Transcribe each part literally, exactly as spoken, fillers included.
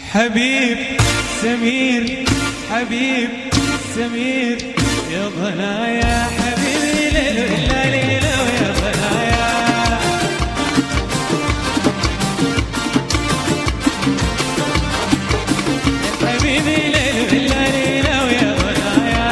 حبيب سمير حبيب سمير يا ضنايا حبيبي ليلو إلا ليلو يا ضنايا حبيبي ليلو إلا ليلو يا ضنايا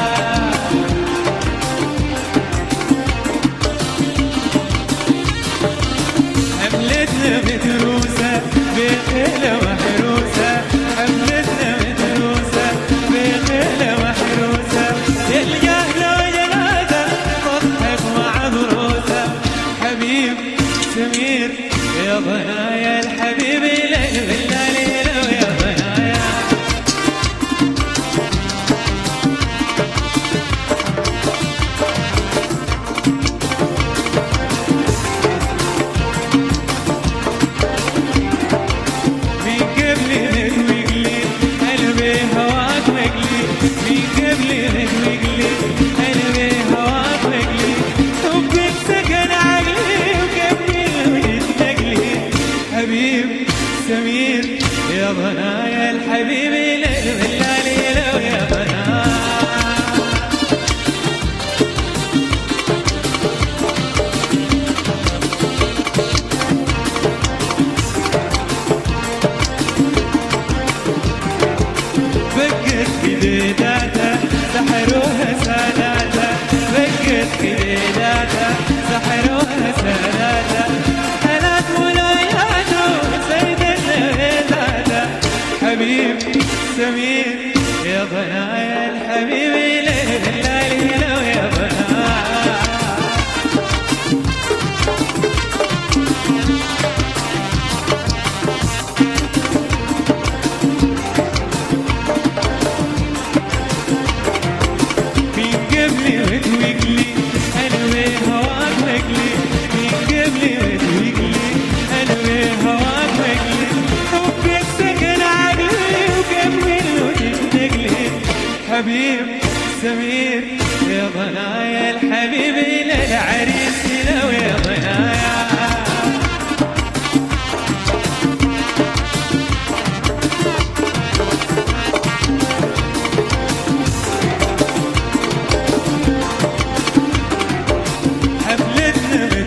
حملتنا متروسة بخيلة محروسة حملتنا متروسة بخيلة محروسة الجهلة وجنازة تضحك مع ضروسة حبيب سمير يا ضنايا الحبيب ليلو إلا ليلو يا ضنايا سمير يا ضنايا الحبيب ليلو إلا ليلو يا ضنايا بقت بديداتها سحروها ساداتها بقت بديداتها سحروها ساداتها حالات ولاياته حبيب سمير يا ضنايا الحبيب ليلو إلا ليلو يا ضنايا من قبلي وتوقلي أنا بهواك وقلي من قبلي وتوقلي أنا بهواك وقلي حبك سكن حبيب سمير يا ضنايا الحبيب للعريس لو يا ضنايا حفلتنا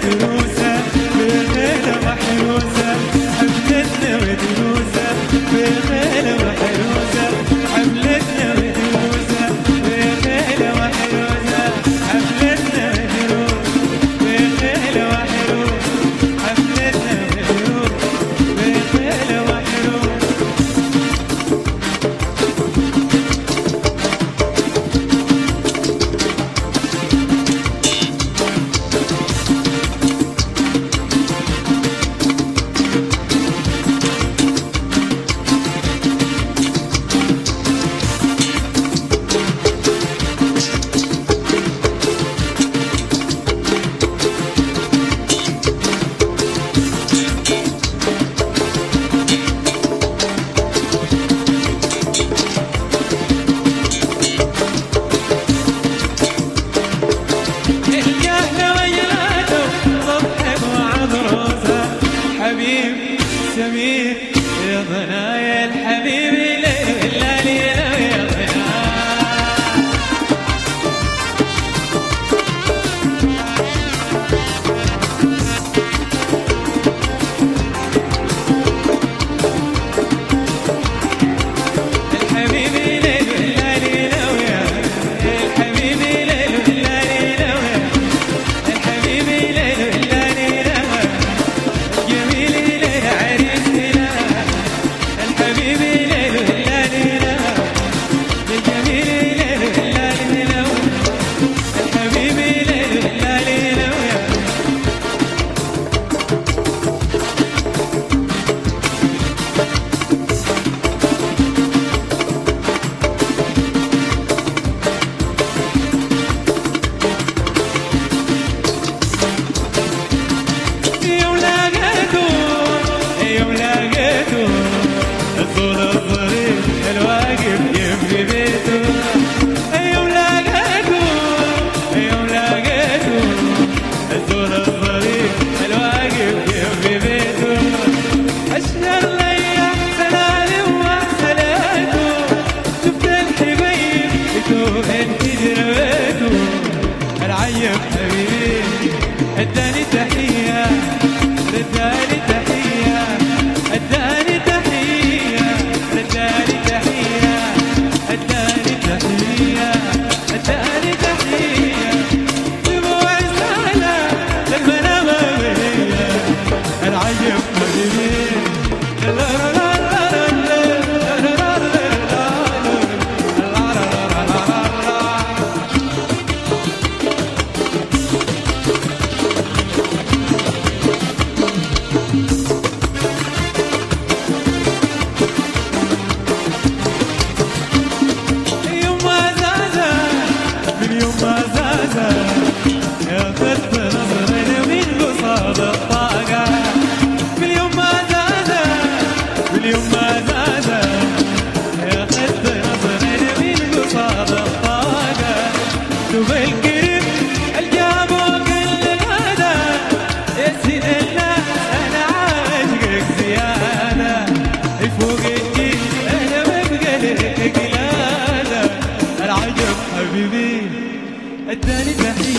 اداني تحية